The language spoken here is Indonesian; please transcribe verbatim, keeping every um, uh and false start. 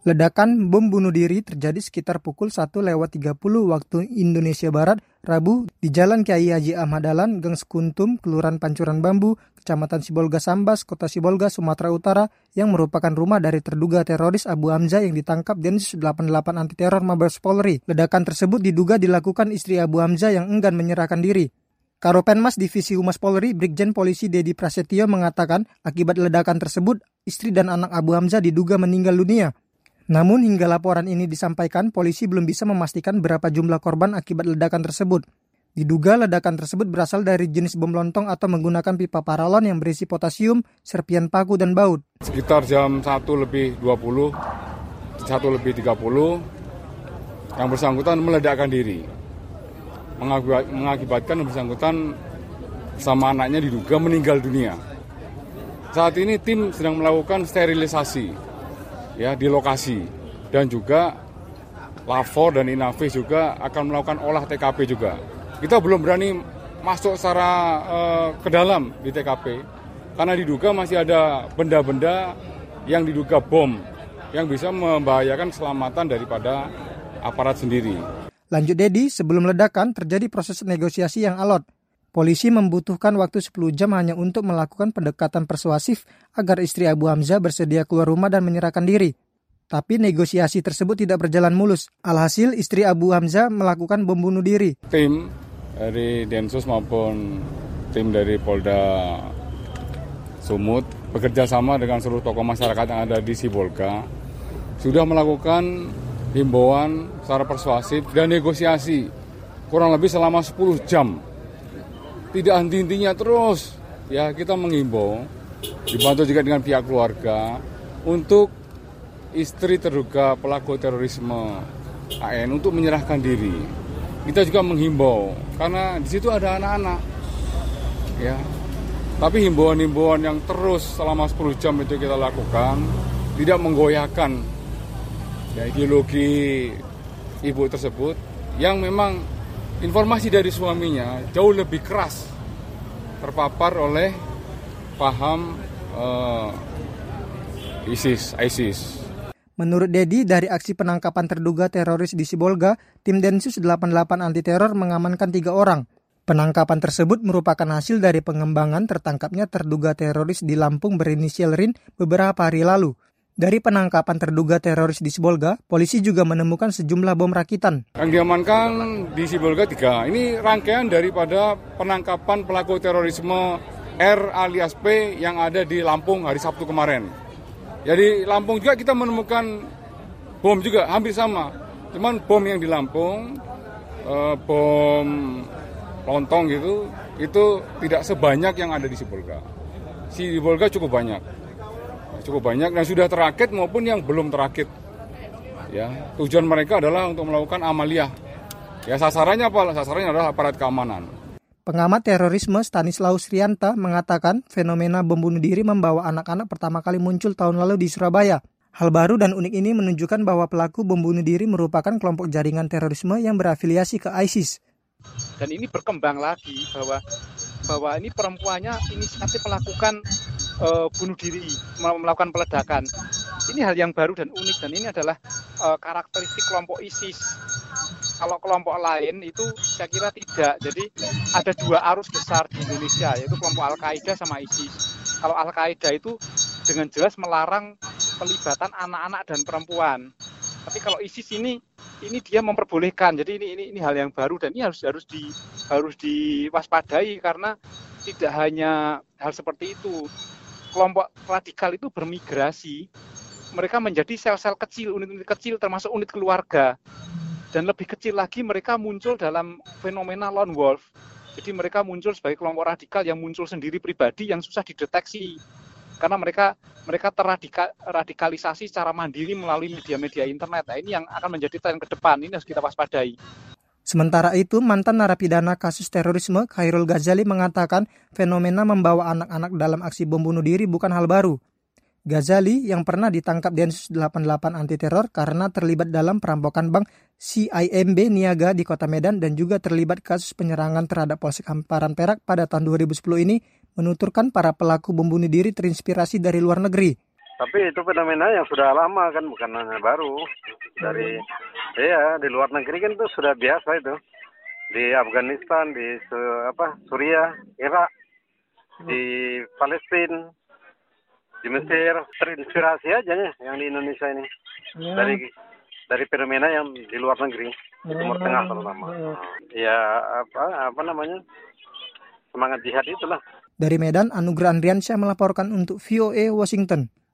Ledakan bom bunuh diri terjadi sekitar pukul satu lewat tiga puluh waktu Indonesia Barat, Rabu, di Jalan Kyai Haji Ahmad Dahlan, Gang Sekuntum, Kelurahan Pancuran Bambu, Kecamatan Sibolga Sambas, Kota Sibolga, Sumatera Utara, yang merupakan rumah dari terduga teroris Abu Hamzah yang ditangkap Densus delapan puluh delapan Anti Teror Mabes Polri. Ledakan tersebut diduga dilakukan istri Abu Hamzah yang enggan menyerahkan diri. Karopenmas Divisi Humas Polri, Brigjen Polisi Dedi Prasetyo mengatakan akibat ledakan tersebut, istri dan anak Abu Hamzah diduga meninggal dunia. Namun hingga laporan ini disampaikan, polisi belum bisa memastikan berapa jumlah korban akibat ledakan tersebut. Diduga ledakan tersebut berasal dari jenis bom lontong atau menggunakan pipa paralon yang berisi potasium, serpian paku, dan baut. Sekitar jam satu lebih dua puluh, satu lebih tiga puluh, yang bersangkutan meledakkan diri. Mengakibatkan yang bersangkutan sama anaknya diduga meninggal dunia. Saat ini tim sedang melakukan sterilisasi ya di lokasi, dan juga Lapor dan Inavis juga akan melakukan olah T K P juga. Kita belum berani masuk secara uh, ke dalam di T K P karena diduga masih ada benda-benda yang diduga bom yang bisa membahayakan keselamatan daripada aparat sendiri. Lanjut Dedi, sebelum ledakan terjadi proses negosiasi yang alot. Polisi membutuhkan waktu sepuluh jam hanya untuk melakukan pendekatan persuasif agar istri Abu Hamzah bersedia keluar rumah dan menyerahkan diri. Tapi negosiasi tersebut tidak berjalan mulus. Alhasil istri Abu Hamzah melakukan bom bunuh diri. Tim dari Densus maupun tim dari Polda Sumut bekerja sama dengan seluruh tokoh masyarakat yang ada di Sibolga sudah melakukan himbauan secara persuasif dan negosiasi kurang lebih selama sepuluh jam. Tidak henti-hentinya terus, ya kita menghimbau, dibantu juga dengan pihak keluarga, untuk istri terduga pelaku terorisme A N untuk menyerahkan diri. Kita juga menghimbau, karena di situ ada anak-anak, ya. Tapi himbauan-himbauan yang terus selama sepuluh jam itu kita lakukan, tidak menggoyahkan ya, ideologi ibu tersebut, yang memang informasi dari suaminya jauh lebih keras terpapar oleh paham uh, ISIS, ISIS. Menurut Dedi, dari aksi penangkapan terduga teroris di Sibolga, tim Densus delapan puluh delapan Anti Teror mengamankan tiga orang. Penangkapan tersebut merupakan hasil dari pengembangan tertangkapnya terduga teroris di Lampung berinisial R I N beberapa hari lalu. Dari penangkapan terduga teroris di Sibolga, polisi juga menemukan sejumlah bom rakitan. Yang diamankan di Sibolga tiga. Ini rangkaian daripada penangkapan pelaku terorisme R alias P yang ada di Lampung hari Sabtu kemarin. Jadi Lampung juga kita menemukan bom juga hampir sama. Cuman bom yang di Lampung, eh, bom lontong gitu, itu tidak sebanyak yang ada di Sibolga. Sibolga cukup banyak. cukup banyak yang sudah terakit maupun yang belum terakit. Ya, tujuan mereka adalah untuk melakukan amaliyah. Ya, sasarannya apa? Sasarannya adalah aparat keamanan. Pengamat terorisme Stanislaus Rianta mengatakan fenomena bom bunuh diri membawa anak-anak pertama kali muncul tahun lalu di Surabaya. Hal baru dan unik ini menunjukkan bahwa pelaku bom bunuh diri merupakan kelompok jaringan terorisme yang berafiliasi ke ISIS. Dan ini berkembang lagi bahwa bahwa ini perempuannya inisiatif melakukan Uh, bunuh diri, melakukan peledakan. Ini hal yang baru dan unik, dan ini adalah uh, karakteristik kelompok ISIS. Kalau kelompok lain itu saya kira tidak. Jadi ada dua arus besar di Indonesia, yaitu kelompok Al-Qaeda sama ISIS. Kalau Al-Qaeda itu dengan jelas melarang pelibatan anak-anak dan perempuan. Tapi kalau ISIS ini ini dia memperbolehkan. Jadi ini ini ini hal yang baru, dan ini harus harus di harus diwaspadai, karena tidak hanya hal seperti itu. Kelompok radikal itu bermigrasi, mereka menjadi sel-sel kecil, unit-unit kecil termasuk unit keluarga. Dan lebih kecil lagi mereka muncul dalam fenomena lone wolf. Jadi mereka muncul sebagai kelompok radikal yang muncul sendiri pribadi yang susah dideteksi. Karena mereka mereka terradikalisasi secara mandiri melalui media-media internet. Nah, ini yang akan menjadi tren ke depan, ini harus kita waspadai. Sementara itu, mantan narapidana kasus terorisme Khairul Ghazali mengatakan fenomena membawa anak-anak dalam aksi bom bunuh diri bukan hal baru. Ghazali yang pernah ditangkap Densus delapan puluh delapan Anti Teror karena terlibat dalam perampokan bank C I M B Niaga di Kota Medan dan juga terlibat kasus penyerangan terhadap Polsek Hamparan Perak pada tahun dua ribu sepuluh ini, menuturkan para pelaku bom bunuh diri terinspirasi dari luar negeri. Tapi itu fenomena yang sudah lama kan, bukan hanya baru. Dari ya di luar negeri kan itu sudah biasa itu. Di Afghanistan, di Su- apa Suriah, Irak, di Palestina, di Mesir, terinspirasi aja ya yang di Indonesia ini. Ya. Dari dari fenomena yang di luar negeri, di Timur Tengah terutama. Ya apa apa namanya? Semangat jihad itulah. Dari Medan, Anugrah Andriansyah melaporkan untuk V O A Washington.